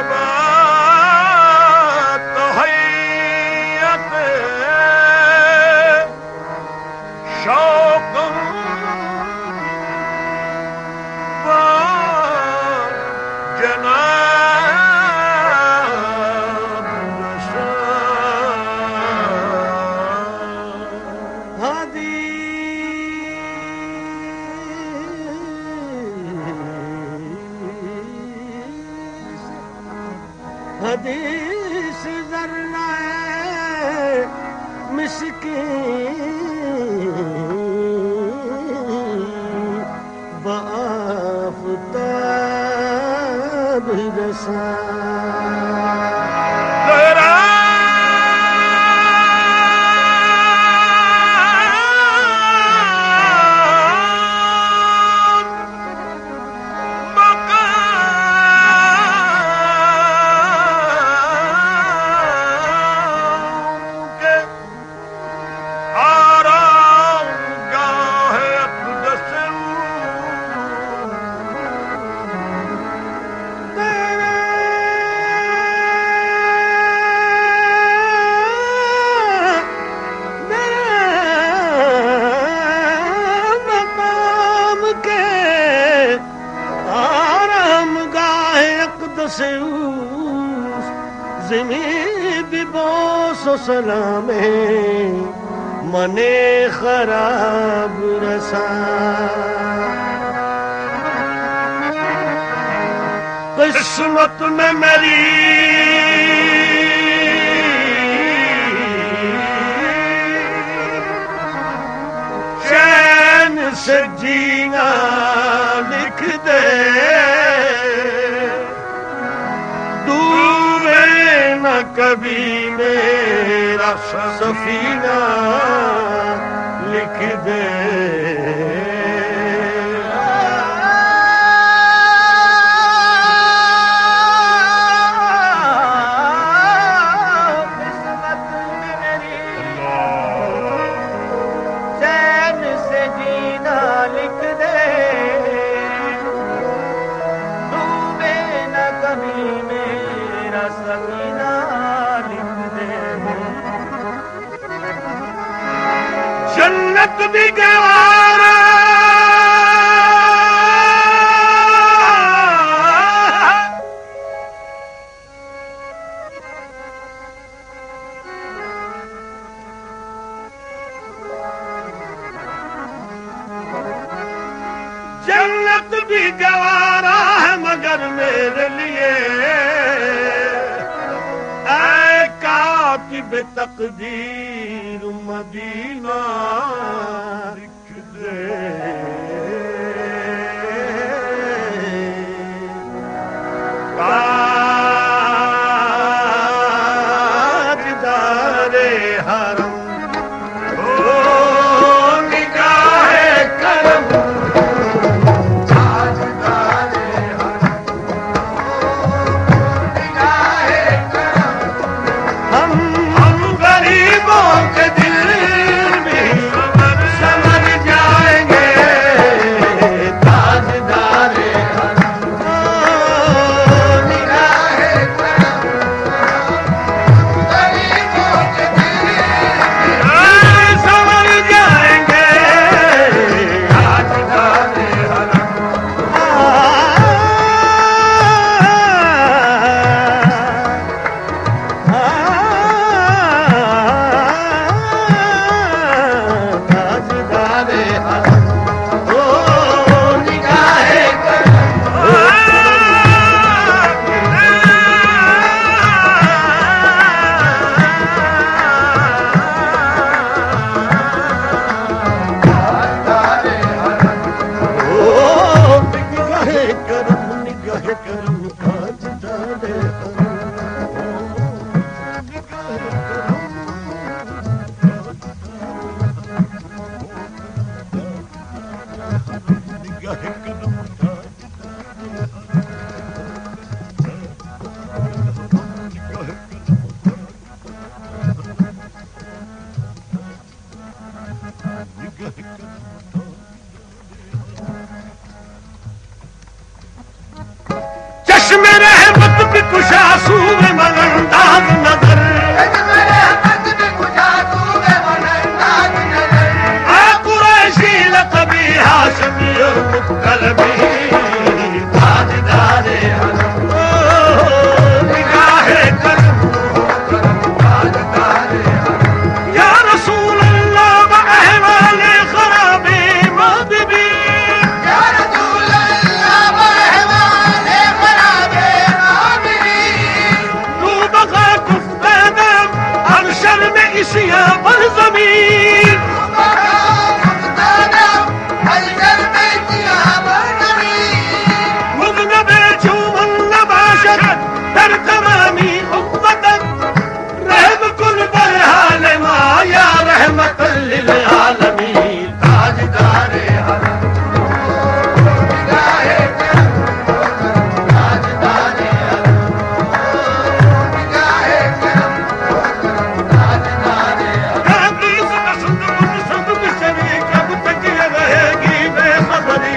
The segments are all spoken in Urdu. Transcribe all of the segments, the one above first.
حدیث ذرہ مسکین بآفتاب رسان زمین بھی بوس و سلام من خراب رسان قسمت میں میری چین سے جینا لکھ دے کبھی میرا سفینہ لکھ دے قسمت میں میری چین سے جینا لکھ دے ڈوبے نہ کبھی میرا سفینہ جنت بھی گوارا جنت بھی گوارا ہے مگر میرے لیے اے کاتب تقدیر مدینہ لکھ دے تاجدار حرم او نگاہ کرم تاجدار حرم نگاہ کرم ہم غریبوں کے دل میں سمجھ جائیں گے تاجدار حرم نگاہ کرم غریبوں کے دل میں سمجھ جائیں گے تاجدار حرم رسول من انداز نظر اے قریشی لقبی ہاشمی قلبی تاجدار حرم نگاہ کرم تاجدار حرم یا رسول اللہ و احوال خراب مغربی یا رسول اللہ و احوال خراب مغربی تو بغا کفتادم ہر شرم اشیاء پر زمین در تمامی امتک رحم کن بر حال ما یا رحمت للعالمین تاجدار حرم نگاہ کرم تاجدار حرم نگاہ کرم تاجدار حرم سب شریک اب تک یہ رہے گی بے خبری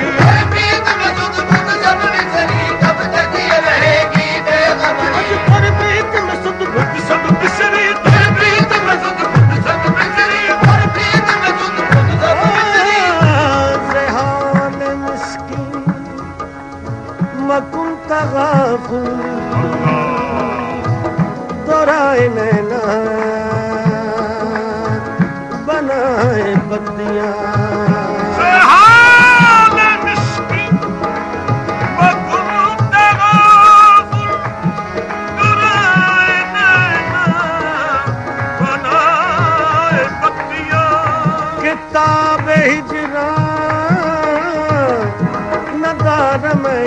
دورائے نینا بنائے بندیاں سہال مسکین مکن تغافل دورائے نینا بنائے بندیاں کتاب ہجران نہ دار میں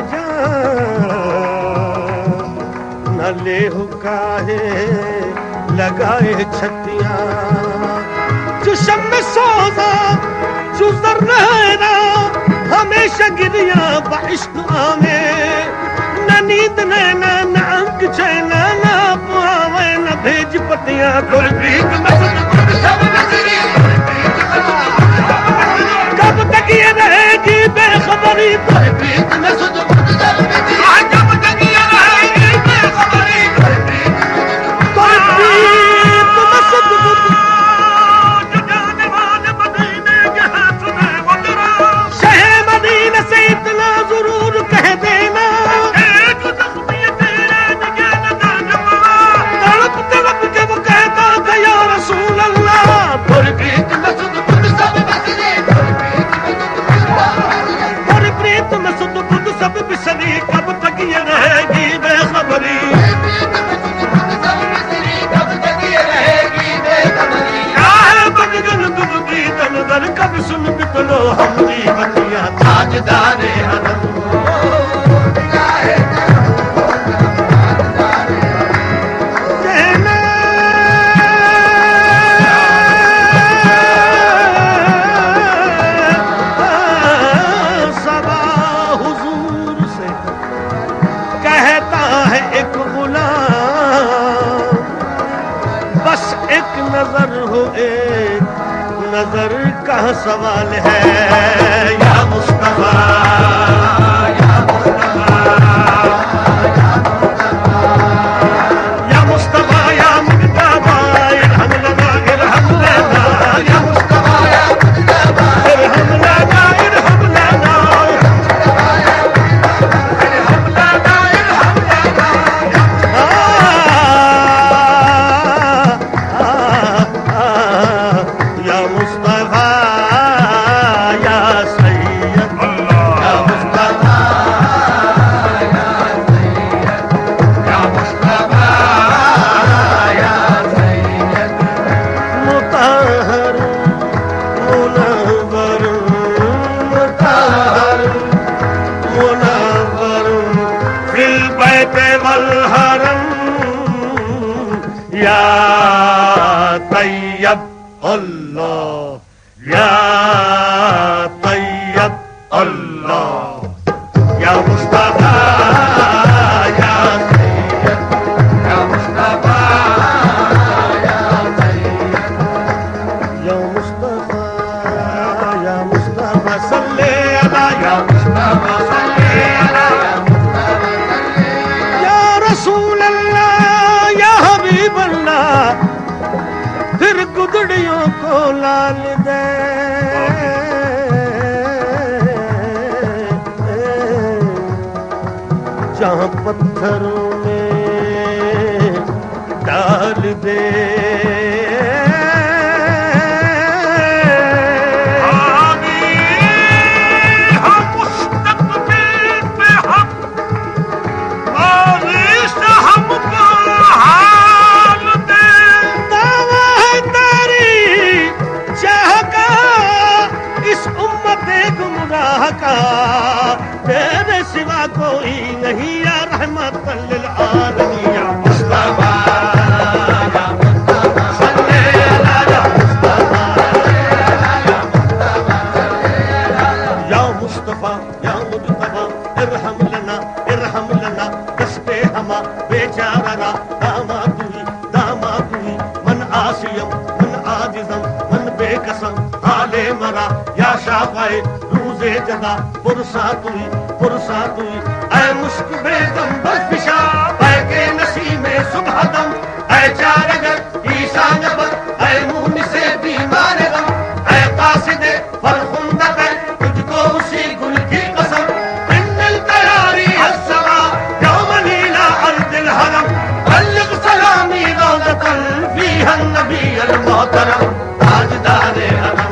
نہ لے کاہے لگائے چھتیاں جو شم سوزا جو زر رہنا ہمیشہ گریاں بعشق آمیں نہ نیند نینا نہ انک چینا نہ پاوے نہ بھیج پتیاں قربیت مسجد خود سب نظری کب تک یہ رہے گی بے خبری قربیت مسجد خود سب نظری کب تک یہ رہے گی بے خبری قربیت مسجد خود جو جانے والے مدینے کے ہاتھ میں گزرا شہر مدینہ سے اتنا ضرور کہہ دینا ایک زخمی تیرے نگے نہ جمع تڑپ تڑپ کے وہ کہتا تھا یا رسول اللہ قربیت مسجد خود سب نظری قربیت مسجد خود سب بسری کب تک یہ رہے گی بے خبری کب سن بکلو ہمری بندیاں تاجدار حرم صبا حضور سے کہتا ہے ایک غلام بس ایک نظر ہو ایک نظر کا سوال ہے یا مصطفیٰ یا مصطفیٰ یا مصطفیٰ یا مجتبیٰ ارحم لنا ارحم لنا یا مصطفیٰ یا مجتبیٰ ارحم لنا ارحم لنا ارحم لنا ارحم لنا یا مصطفیٰ یا سید یا مصطفیٰ یا سید یا مصطفیٰ یا سید مطہر منور مطہر منور فی البیت والحرم یا طیب اللہ یا طیب اللہ یا مصطفیٰ یا سید یا مصطفیٰ یا سید یا مصطفیٰ یا مصطفیٰ صلی علی یا مصطفیٰ صلی علی یا رسول اللہ جلال دے جہاں پتھروں میں ڈال دے تیرے سوا کوئی نہیں یا رحمت للعالمین یا مصطفیٰ یا مصطفیٰ صلی اللہ یا مصطفیٰ یا مصطفیٰ یا مجتبیٰ ارحم لنا دست ہما بیچارہ داماد ہوئی من آسیم من عاجزم من بے قسم حال مرا یا شافائے جدا فرصت ہوئی اے مشک بے دم بس بشا اے کے نسیم صبح دم اے چارگر عیسیٰ نبت اے مون سے بیمار غم اے قاصد فرخندہ ہے تجھ کو اسی گل کی قسم ان القیاری السما یوم لیلا ارض الحرم بلغ سلامی روضتا فیہا النبی المحترم تاجدار حرم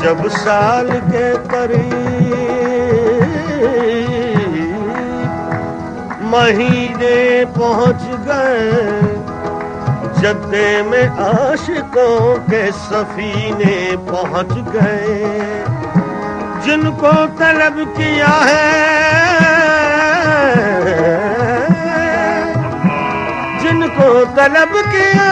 جب سال کے قریب مہینے پہنچ گئے جدے میں عاشقوں کے سفینے پہنچ گئے جن کو طلب کیا ہے جن کو طلب کیا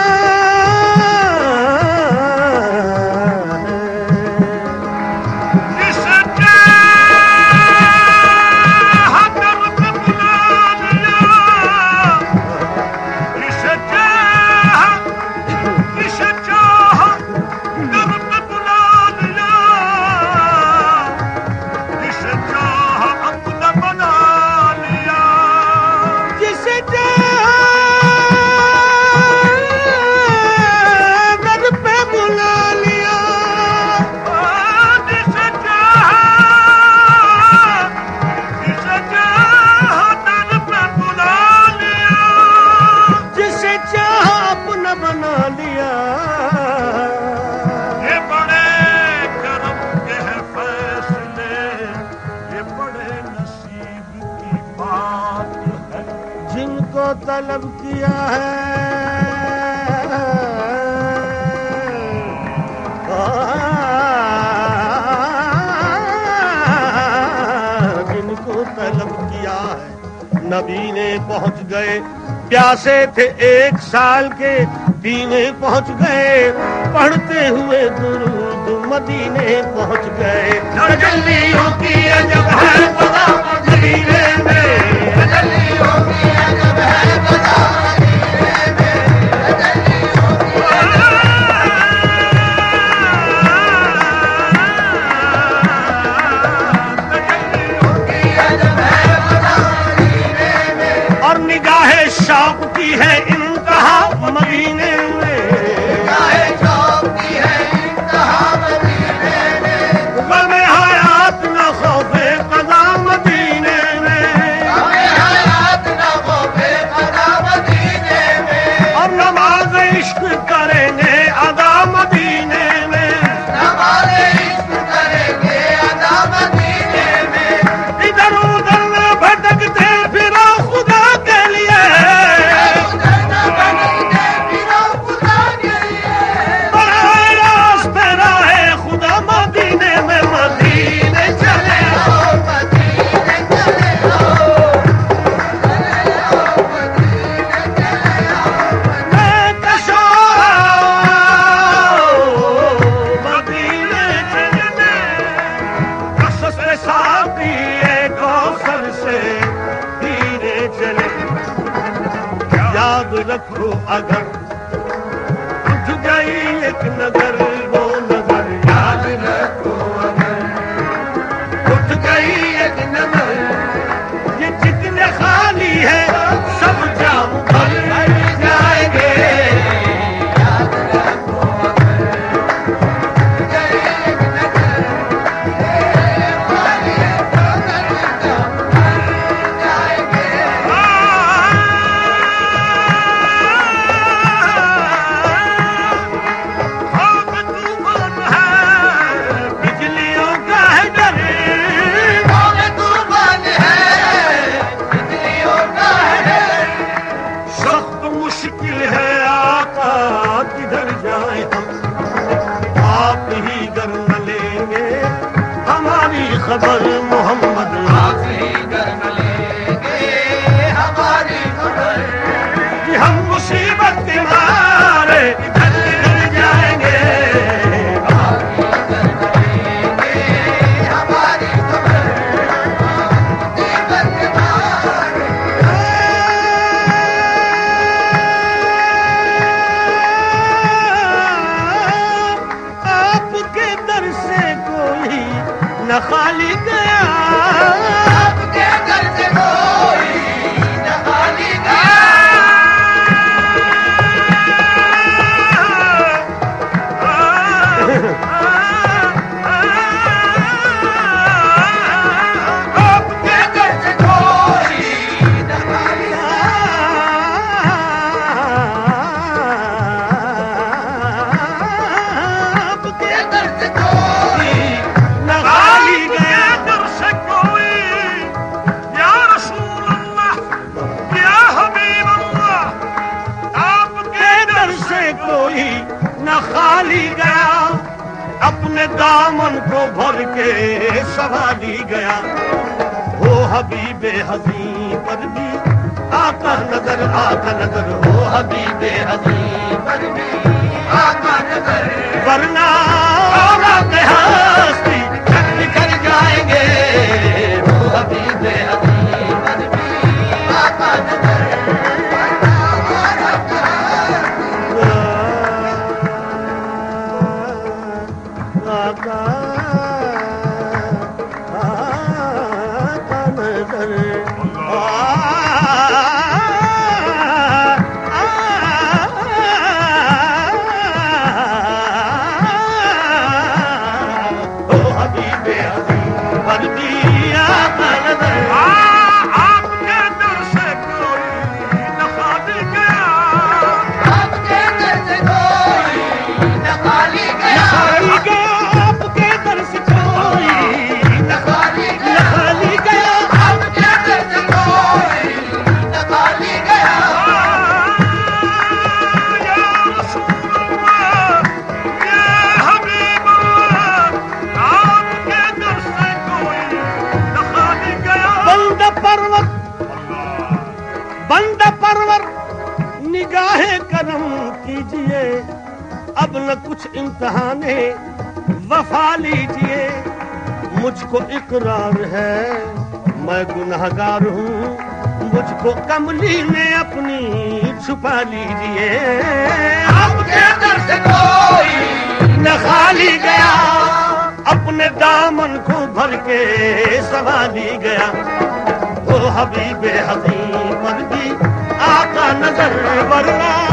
طلب کیا ہے جن کو طلب کیا ہے نبی نے پہنچ گئے پیاسے تھے 1 سال کے پینے پہنچ گئے پڑھتے ہوئے درود مدینے پہنچ گئے تجلیوں کی عجب ہے خدا مدینے میں تجلیوں کی عجب ہے خدا مدینے میں تجلیوں کی عجب ہے خدا مدینے میں اور نگاہ شوق کی ہے انتہا مدینے میں نگاہ شوق کی ہے انتہا مدینے میں غم حیات نہ خوف قضا مدینے میں غم حیات نہ خوف قضا مدینے میں اور نماز عشق کریں گے ادا مدینے میں نماز عشق کریں گے ادا مدینے میں ادھر ادھر نہ بھٹکتے پھرو خدا کے لیے رکھو اگر اٹھ گئی ایک نظر وہ نظر یاد رکھو اگر اٹھ گئی ایک نظر یہ جتنے خالی ہے سب جام بھر جائیں گے یاد رکھو اگر اٹھ گئی ایک نظر یہ خالی ہے سب جام بھر جائیں گے خبر محمد آخری گرم لیں گے ہماری خبر کہ ہم مصیبت کے مارے ادھر ادھر جائیں گے آخری گرم لیں گے ہماری خبر مصیبت کے مارے آپ کے در سے کوئی نہ خالی گیا آپ کے گھر سے کوئی نہ خالی گیا آپ کے گھر سے کوئی نہ خالی آپ کے گھر سے کوئی اپنے دامن کو بھر کے سنبھالی گیا ہو حبیب حزین پر بھی آقا نظر ہو حبیب حزین پر بھی آقا نظر ورنہ ہستی نکل جائیں گے ہو حبیب حزین پر بھی آقا نظر نگاہ کرم کیجئے اب نہ کچھ امتحان وفا لیجئے مجھ کو اقرار ہے میں گنہگار ہوں مجھ کو کملی میں اپنی چھپا لیجئے آپ کے در سے کوئی نہ خالی گیا اپنے دامن کو بھر کے سنبھالی گیا وہ حبیب حزین پر بھی آقا نظر ورنہ